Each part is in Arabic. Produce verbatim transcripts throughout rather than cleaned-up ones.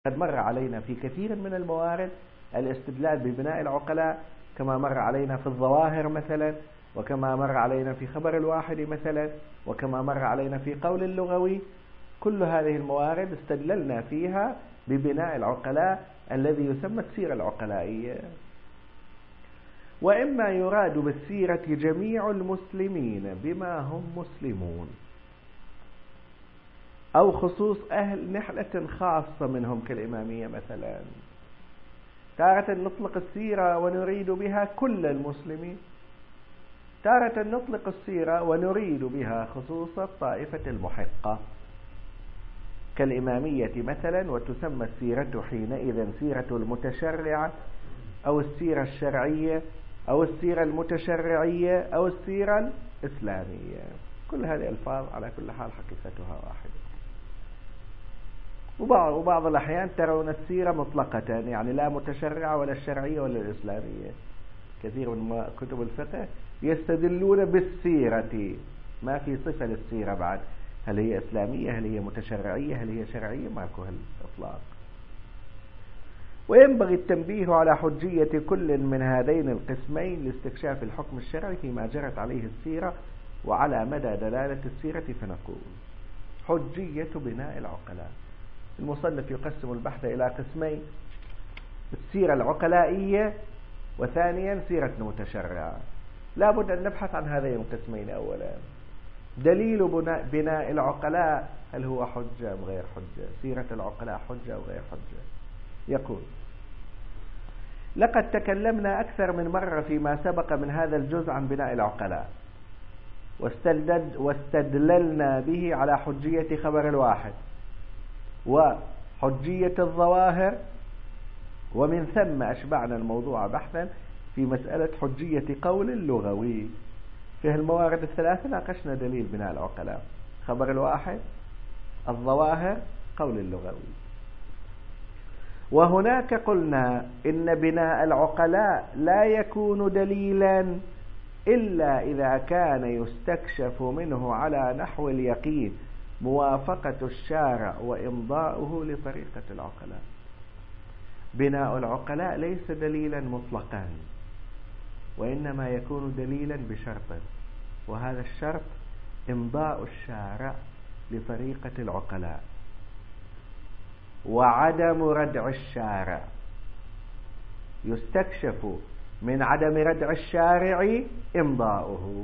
قد مر علينا في كثير من الموارد الاستدلال ببناء العقلاء، كما مر علينا في الظواهر مثلا، وكما مر علينا في خبر الواحد مثلا، وكما مر علينا في قول اللغوي. كل هذه الموارد استدللنا فيها ببناء العقلاء الذي يسمى السيرة العقلائية. وإما يراد بالسيرة جميع المسلمين بما هم مسلمون، أو خصوص أهل نحلة خاصة منهم كالإمامية مثلا. تارة نطلق السيرة ونريد بها كل المسلمين، تارة نطلق السيرة ونريد بها خصوص الطائفة المحقة كالإمامية مثلا، وتسمى السيرة حينئذ سيرة المتشرعة أو السيرة الشرعية أو السيرة المتشرعية أو السيرة الإسلامية. كل هذه الألفاظ على كل حال حقيقتها واحدة. وبعض, وبعض الأحيان ترون السيرة مطلقة، يعني لا متشرعة ولا الشرعية ولا الإسلامية. كثير من كتب الفقه يستدلون بالسيرة، ما في صفة للسيرة بعد، هل هي إسلامية هل هي متشرعية هل هي شرعية، ماكو هالإطلاق. وينبغي التنبيه على حجية كل من هذين القسمين لاستكشاف الحكم الشرعي فيما جرت عليه السيرة وعلى مدى دلالة السيرة. فنقول حجية بناء العقلاء. المصنف يقسم البحث إلى قسمين: السيرة العقلائية، وثانيا سيرة المتشرعة. لا بد أن نبحث عن هذين القسمين. أولا، دليل بناء, بناء العقلاء، هل هو حجة أم غير حجة؟ سيرة العقلاء حجة أو غير حجة؟ يقول: لقد تكلمنا أكثر من مرة فيما سبق من هذا الجزء عن بناء العقلاء، واستدللنا به على حجية خبر الواحد وحجية الظواهر، ومن ثم أشبعنا الموضوع بحثا في مسألة حجية قول اللغوي. في الموارد الثلاثة ناقشنا دليل بناء العقلاء: خبر الواحد، الظواهر، قول اللغوي. وهناك قلنا إن بناء العقلاء لا يكون دليلا إلا إذا كان يستكشف منه على نحو اليقين موافقة الشارع وإمضاؤه لطريقة العقلاء. بناء العقلاء ليس دليلا مطلقا، وإنما يكون دليلا بشرط، وهذا الشرط إمضاء الشارع لطريقة العقلاء وعدم ردع الشارع. يستكشف من عدم ردع الشارع إمضاؤه.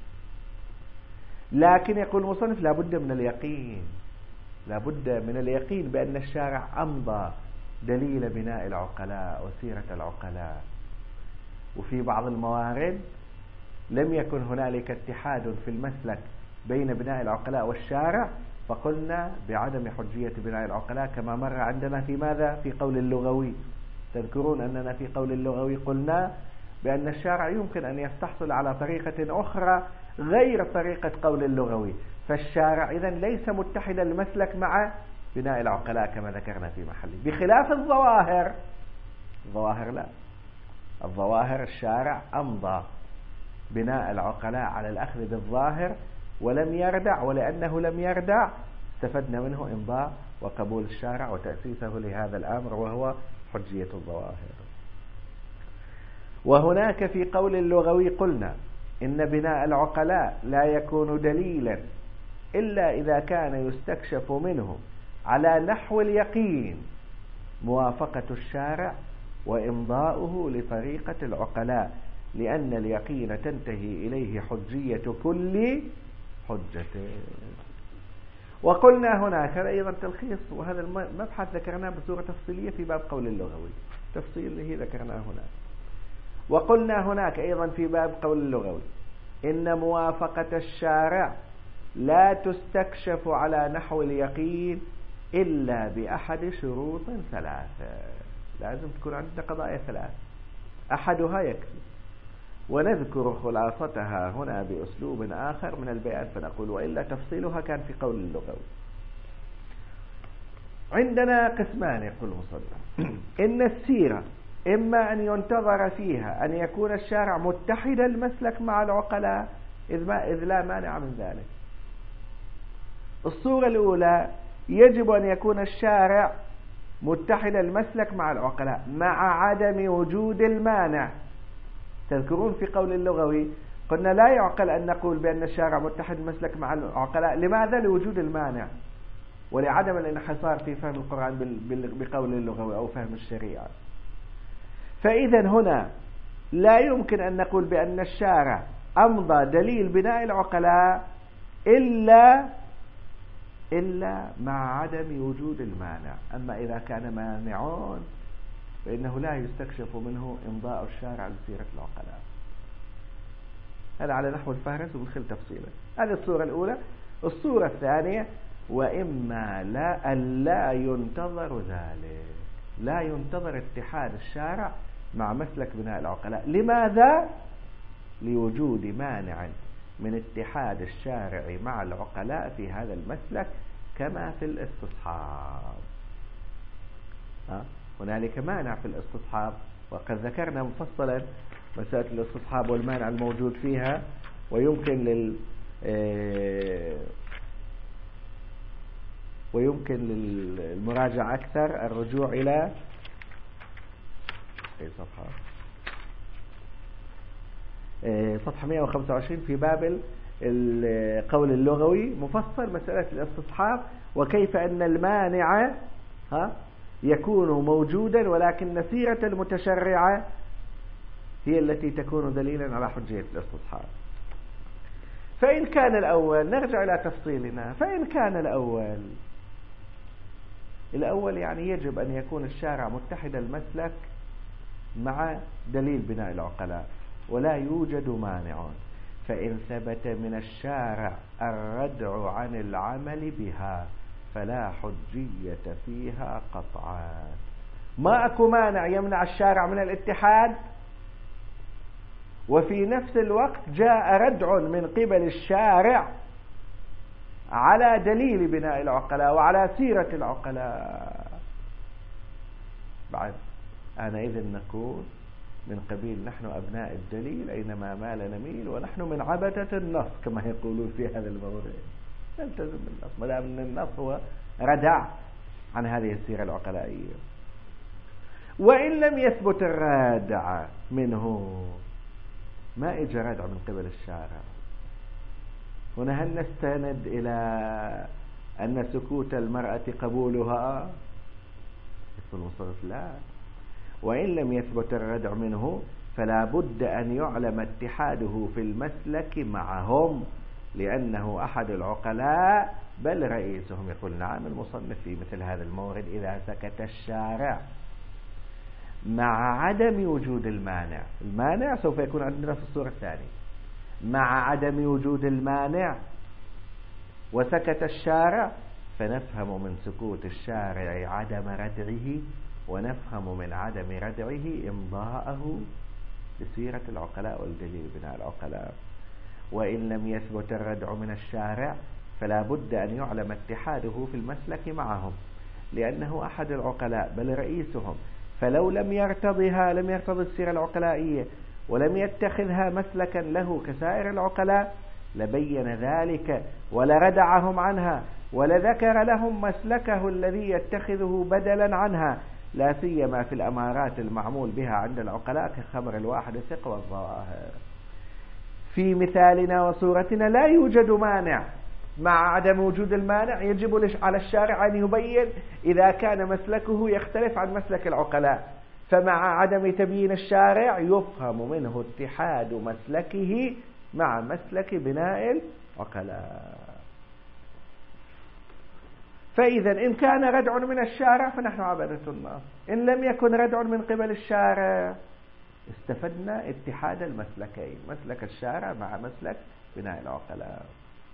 لكن يقول المصنف لا بد من اليقين، لا بد من اليقين بأن الشارع أمضى دليل بناء العقلاء وسيرة العقلاء. وفي بعض الموارد لم يكن هنالك اتحاد في المسلك بين بناء العقلاء والشارع، فقلنا بعدم حجية بناء العقلاء، كما مر عندنا في ماذا؟ في قول اللغوي. تذكرون أننا في قول اللغوي قلنا بأن الشارع يمكن أن يستحصل على طريقة أخرى غير طريقة قول اللغوي، فالشارع إذن ليس متحد المسلك مع بناء العقلاء كما ذكرنا في محله، بخلاف الظواهر. الظواهر لا، الظواهر الشارع أمضى بناء العقلاء على الأخذ بالظاهر ولم يردع، ولأنه لم يردع استفدنا منه إمضاء وقبول الشارع وتأسيسه لهذا الأمر، وهو حجية الظواهر. وهناك في قول اللغوي قلنا إن بناء العقلاء لا يكون دليلا إلا إذا كان يستكشف منه على نحو اليقين موافقة الشارع وإمضاؤه لطريقة العقلاء، لأن اليقين تنتهي إليه حجية كل حجة. وقلنا هناك أيضا تلخيص، وهذا المبحث ذكرناه بصورة تفصيلية في باب قول اللغوي، تفصيل هي ذكرناه هنا. وقلنا هناك أيضا في باب قول اللغوي إن موافقة الشارع لا تستكشف على نحو اليقين إلا بأحد شروط ثلاثة. لازم تكون عندنا قضايا ثلاث، أحدها يكفي، ونذكر خلاصتها هنا بأسلوب آخر من البيان فنقول: وإلا تفصيلها كان في قول اللغوي. عندنا قسمان يقول المصنف: إن السيرة إما أن ينتظر فيها أن يكون الشارع متحد المسلك مع العقلاء، إذ, ما إذ لا مانع من ذلك. الصورة الأولى: يجب أن يكون الشارع متحد المسلك مع العقلاء مع عدم وجود المانع. تذكرون في قول اللغوي قلنا لا يعقل أن نقول بأن الشارع متحد المسلك مع العقلاء. لماذا؟ لوجود المانع ولعدم الانحصار في فهم القرآن بقول اللغوي أو فهم الشريعة. فإذا هنا لا يمكن أن نقول بأن الشارع أمضى دليل بناء العقلاء إلا إلا مع عدم وجود المانع. أما إذا كان مانعون فإنه لا يستكشف منه إمضاء الشارع لسيرة العقلاء. هذا على نحو الفهرس وبدخل تفصيله. هذه الصورة الأولى. الصورة الثانية وإما لا أن لا ينتظر ذلك، لا ينتظر اتحاد الشارع مع مسلك بناء العقلاء. لماذا؟ لوجود مانع من اتحاد الشارع مع العقلاء في هذا المسلك كما في الاستصحاب. هنالك مانع في الاستصحاب وقد ذكرنا مفصلا مسألة الاستصحاب والمانع الموجود فيها، ويمكن لل ويمكن للمراجعة أكثر الرجوع إلى أي صفحة صفحة مئة وخمسة وعشرين في باب القول اللغوي مفصل مسألة الاستصحاب وكيف أن المانع ها يكون موجودا ولكن سيرة المتشرعة هي التي تكون دليلا على حجية الاستصحاب. فإن كان الأول نرجع إلى تفصيلنا. فإن كان الأول الأول يعني يجب أن يكون الشارع متحد المسلك مع دليل بناء العقلاء ولا يوجد مانع، فإن ثبت من الشارع الردع عن العمل بها فلا حجية فيها قطعا. ما أكو مانع يمنع الشارع من الاتحاد وفي نفس الوقت جاء ردع من قبل الشارع على دليل بناء العقلاء وعلى سيرة العقلاء. بعد أنا إذن نكون من قبيل نحن أبناء الدليل أينما مال نميل ونحن من عبدة النص كما يقولون في هذا الموضوع. نلتزم بالنص ما دام أن النص هو ردع عن هذه السيرة العقلائية. وإن لم يثبت الرادع منه، ما إجى ردع من قبل الشارع، هنا هل نستند إلى أن سكوت المرأة قبولها؟ يقول المصرف لا. وإن لم يثبت الردع منه فلا بد أن يعلم اتحاده في المسلك معهم لأنه أحد العقلاء بل رئيسهم. يقول نعم المصنف في مثل هذا المورد إذا سكت الشارع مع عدم وجود المانع. المانع سوف يكون عندنا في الصورة الثانية. مع عدم وجود المانع وسكت الشارع فنفهم من سكوت الشارع عدم ردعه ونفهم من عدم ردعه إمضاءه بسيرة العقلاء والدليل بناء العقلاء. وإن لم يثبت الردع من الشارع فلا بد أن يعلم اتحاده في المسلك معهم لأنه أحد العقلاء بل رئيسهم، فلو لم يرتضها لم يرتضي السيرة العقلائية ولم يتخذها مسلكا له كسائر العقلاء لبين ذلك ولردعهم عنها ولذكر لهم مسلكه الذي يتخذه بدلا عنها، لا سيما في الأمارات المعمول بها عند العقلاء كخبر الواحد الثقة والظواهر. في مثالنا وصورتنا لا يوجد مانع. مع عدم وجود المانع يجب على الشارع أن يبين إذا كان مسلكه يختلف عن مسلك العقلاء، فمع عدم تبيين الشارع يفهم منه اتحاد مسلكه مع مسلك بناء العقلاء. فإذا إن كان ردع من الشارع فنحن عبدة النص، إن لم يكن ردع من قبل الشارع استفدنا اتحاد المسلكين، مسلك الشارع مع مسلك بناء العقلاء.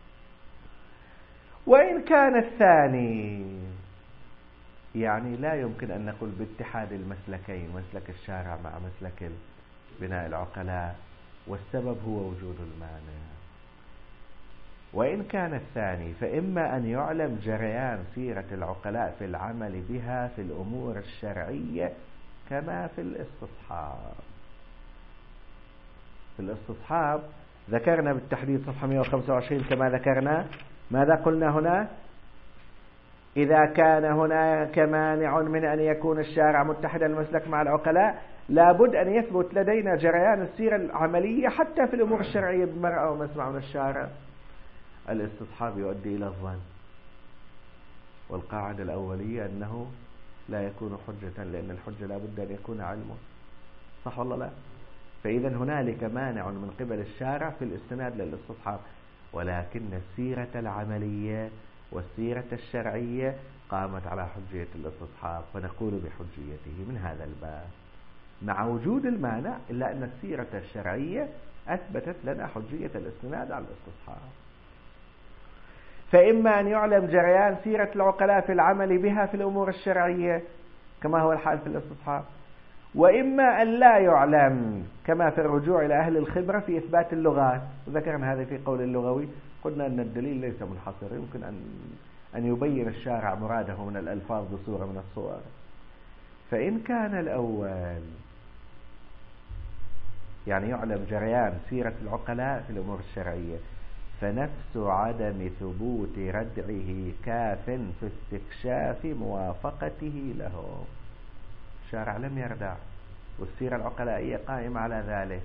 وإن كان الثاني يعني لا يمكن أن نقول باتحاد المسلكين مسلك الشارع مع مسلك بناء العقلاء والسبب هو وجود المانع. وإن كان الثاني فإما أن يعلم جريان سيرة العقلاء في العمل بها في الأمور الشرعية كما في الاستصحاب. في الاستصحاب ذكرنا بالتحديد صفحة مئة وخمسة وعشرين كما ذكرنا. ماذا قلنا هنا؟ إذا كان هناك مانع من أن يكون الشارع متحد المسلك مع العقلاء لابد أن يثبت لدينا جريان السيرة العملية حتى في الأمور الشرعية بمرأة ومسمع من الشارع. الاستصحاب يؤدي إلى الظن، والقاعدة الأولية أنه لا يكون حجة، لأن الحجة لابد أن يكون علمه، صح ولا لا؟ فإذا هنالك مانع من قبل الشارع في الاستناد للاستصحاب، ولكن السيرة العملية والسيرة الشرعية قامت على حجية الاستصحاب، فنقول بحجيته من هذا الباب مع وجود المانع، إلا أن السيرة الشرعية أثبتت لنا حجية الاستناد على الاستصحاب. فإما أن يعلم جريان سيرة العقلاء في العمل بها في الأمور الشرعية كما هو الحال في الاستصحاب، وإما أن لا يعلم كما في الرجوع إلى أهل الخبرة في إثبات اللغات، وذكرنا هذا في قول اللغوي، قلنا أن الدليل ليس منحصر، يمكن أن أن يبين الشارع مراده من الألفاظ بصورة من الصور. فإن كان الأول يعني يعلم جريان سيرة العقلاء في الأمور الشرعية، فنفس عدم ثبوت ردعه كاف في استكشاف موافقته له. الشارع لم يردع والسيرة العقلائية قائمة على ذلك،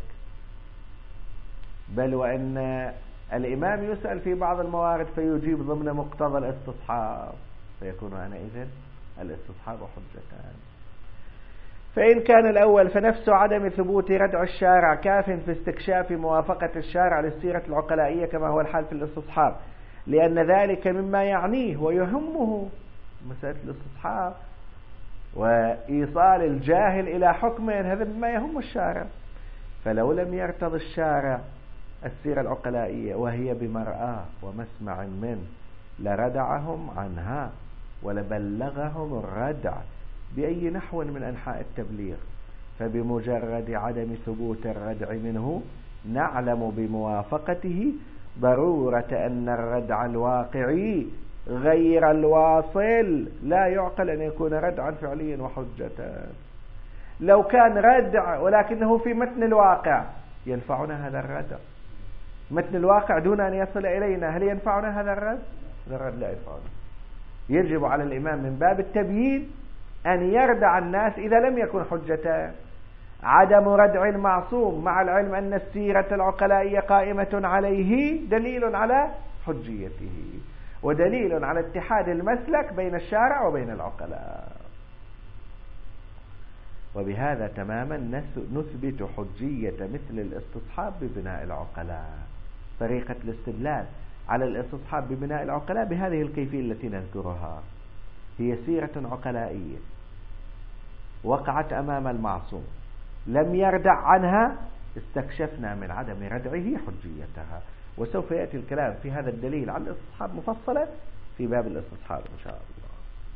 بل وأن الإمام يسأل في بعض الموارد فيجيب ضمن مقتضى الاستصحاب، فيكون حينئذ الاستصحاب حجتان. فإن كان الأول فنفس عدم ثبوت ردع الشارع كاف في استكشاف موافقة الشارع للسيرة العقلائية كما هو الحال في الاستصحاب، لأن ذلك مما يعنيه ويهمه مسألة الاستصحاب وإيصال الجاهل إلى حكم، هذا مما يهم الشارع. فلو لم يرتض الشارع السيرة العقلائية وهي بمرآة ومسمع منه لردعهم عنها ولبلغهم الردع بأي نحو من أنحاء التبليغ، فبمجرد عدم ثبوت الردع منه نعلم بموافقته ضرورة أن الردع الواقعي غير الواصل لا يعقل أن يكون ردعا فعليا وحجة. لو كان ردع ولكنه في متن الواقع ينفعنا هذا الردع، متن الواقع دون أن يصل إلينا، هل ينفعنا هذا الرد؟ هذا الرد لا ينفعنا. يجب على الإمام من باب التبيين أن يردع الناس إذا لم يكن حجة. عدم ردع المعصوم مع العلم أن السيرة العقلائية قائمة عليه دليل على حجيته، ودليل على اتحاد المسلك بين الشارع وبين العقلاء. وبهذا تماما نثبت حجية مثل الاستصحاب ببناء العقلاء. طريقة الاستدلال على الاستصحاب ببناء العقلاء بهذه الكيفية التي نذكرها، هي سيرة عقلائية وقعت أمام المعصوم لم يردع عنها، استكشفنا من عدم ردعه حجيتها. وسوف يأتي الكلام في هذا الدليل على الاستصحاب مفصلا في باب الاستصحاب إن شاء الله.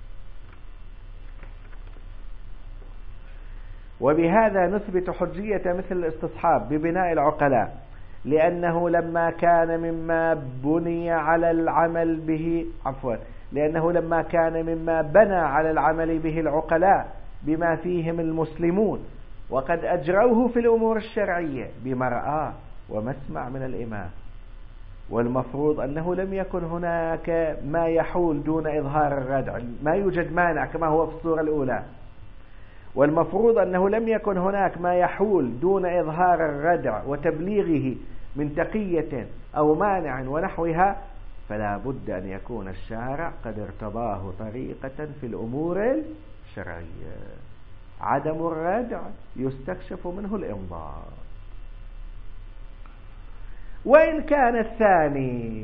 وبهذا نثبت حجية مثل الاستصحاب ببناء العقلاء، لأنه لما كان مما بني على العمل به عفوا لأنه لما كان مما بنى على العمل به العقلاء بما فيهم المسلمون، وقد أجروه في الأمور الشرعية بمرآة ومسمع من الإمام، والمفروض أنه لم يكن هناك ما يحول دون إظهار الردع، ما يوجد مانع كما هو في الصورة الأولى، والمفروض أنه لم يكن هناك ما يحول دون إظهار الردع وتبليغه من تقية أو مانع ونحوها، فلا بد أن يكون الشارع قد ارتضاه طريقة في الأمور الشرعية. عدم الردع يستكشف منه الإمضاء. وإن كان الثاني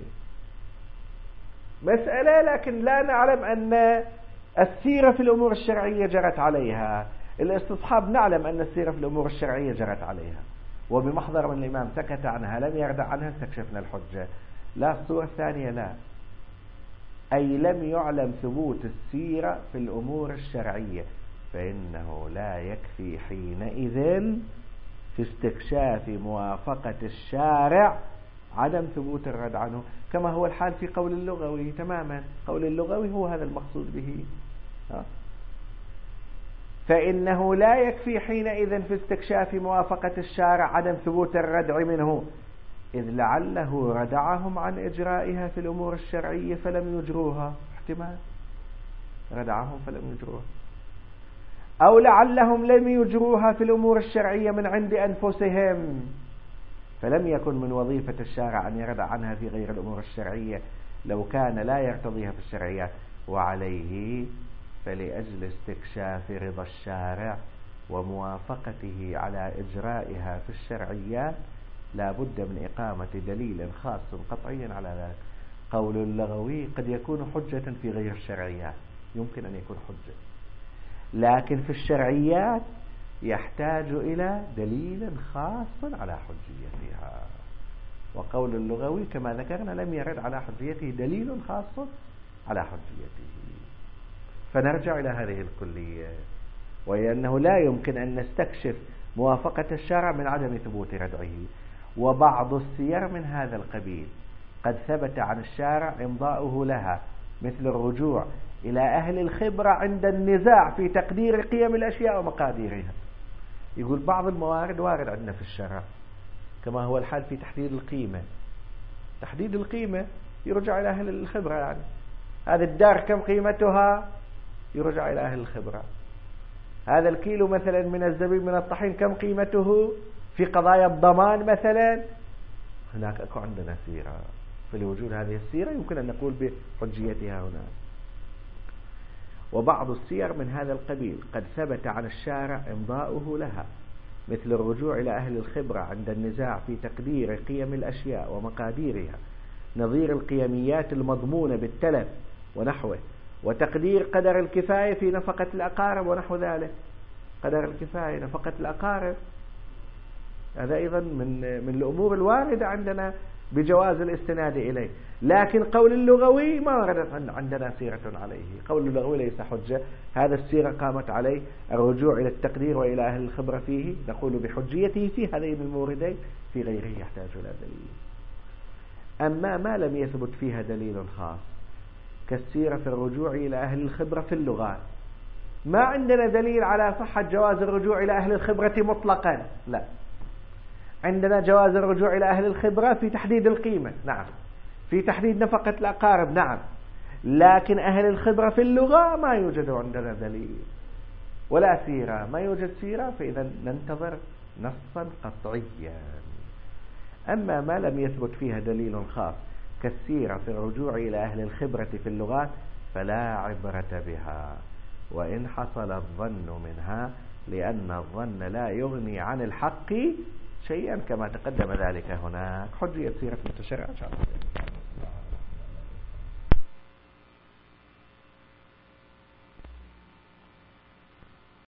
مسألة لكن لا نعلم أن السيرة في الأمور الشرعية جرت عليها، الاستصحاب نعلم أن السيرة في الأمور الشرعية جرت عليها وبمحضر من الإمام سكت عنها لم يردع عنها، استكشفنا الحجة. لا، الصورة الثانية لا، أي لم يعلم ثبوت السيرة في الأمور الشرعية، فإنه لا يكفي حينئذ في استكشاف موافقة الشارع عدم ثبوت الرد عنه، كما هو الحال في قول اللغوي تماما. قول اللغوي هو هذا المقصود به، فإنه لا يكفي حينئذ في استكشاف موافقة الشارع عدم ثبوت الردع منه، إذ لعله ردعهم عن إجرائها في الأمور الشرعية فلم يجروها، احتمال ردعهم فلم يجروها، أو لعلهم لم يجروها في الأمور الشرعية من عند أنفسهم، فلم يكن من وظيفة الشارع أن يردع عنها في غير الأمور الشرعية لو كان لا يرتضيها في الشرعية. وعليه فلأجل استكشاف رضا الشارع وموافقته على إجرائها في الشرعيات لا بد من إقامة دليل خاص قطعي على ذلك. قول اللغوي قد يكون حجة في غير الشرعيات، يمكن أن يكون حجة، لكن في الشرعيات يحتاج إلى دليل خاص على حجيتها. وقول اللغوي كما ذكرنا لم يرد على حجيته دليل خاص على حجيته. فنرجع إلى هذه الكلية، وهي أنه لا يمكن أن نستكشف موافقة الشارع من عدم ثبوت ردعه. وبعض السير من هذا القبيل قد ثبت عن الشارع إمضاؤه لها، مثل الرجوع إلى أهل الخبرة عند النزاع في تقدير قيم الأشياء ومقاديرها. يقول بعض الموارد وارد عندنا في الشرع، كما هو الحال في تحديد القيمة. تحديد القيمة يرجع إلى أهل الخبرة، يعني هذه الدار كم قيمتها يرجع إلى أهل الخبرة. هذا الكيلو مثلا من الزبيب من الطحين كم قيمته في قضايا الضمان مثلا، هناك أكو عندنا سيرة. فلوجود هذه السيرة يمكن أن نقول بحجيتها هنا. وبعض السير من هذا القبيل قد ثبت عن الشارع إمضاؤه لها، مثل الرجوع إلى أهل الخبرة عند النزاع في تقدير قيم الأشياء ومقاديرها، نظير القيميات المضمونة بالتلف ونحوه، وتقدير قدر الكفاية في نفقة الأقارب ونحو ذلك. قدر الكفاية نفقة الأقارب هذا أيضا من من الأمور الواردة عندنا بجواز الاستناد إليه. لكن قول اللغوي ما وردت عندنا سيرة عليه. قول اللغوي ليس حجة، هذا السيرة قامت عليه الرجوع إلى التقدير وإلى أهل الخبرة فيه، نقول بحجيته في هذين الموردين، في غيره يحتاج إلى دليل. أما ما لم يثبت فيها دليل خاص كالسيرة في الرجوع إلى أهل الخبرة في اللغات، ما عندنا دليل على صحة جواز الرجوع إلى أهل الخبرة مطلقا، لا، عندنا جواز الرجوع إلى أهل الخبرة في تحديد القيمة، نعم، في تحديد نفقة الأقارب، نعم، لكن أهل الخبرة في اللغة ما يوجد عندنا دليل ولا سيرة. ما يوجد سيرة فإذا ننتظر نصا قطعيا. أما ما لم يثبت فيها دليل خاص كالسيرة في الرجوع إلى أهل الخبرة في اللغات فلا عبرة بها، وإن حصل الظن منها، لأن الظن لا يغني عن الحق شيئا، كما تقدم ذلك هناك. حجية سيرة متشرعة.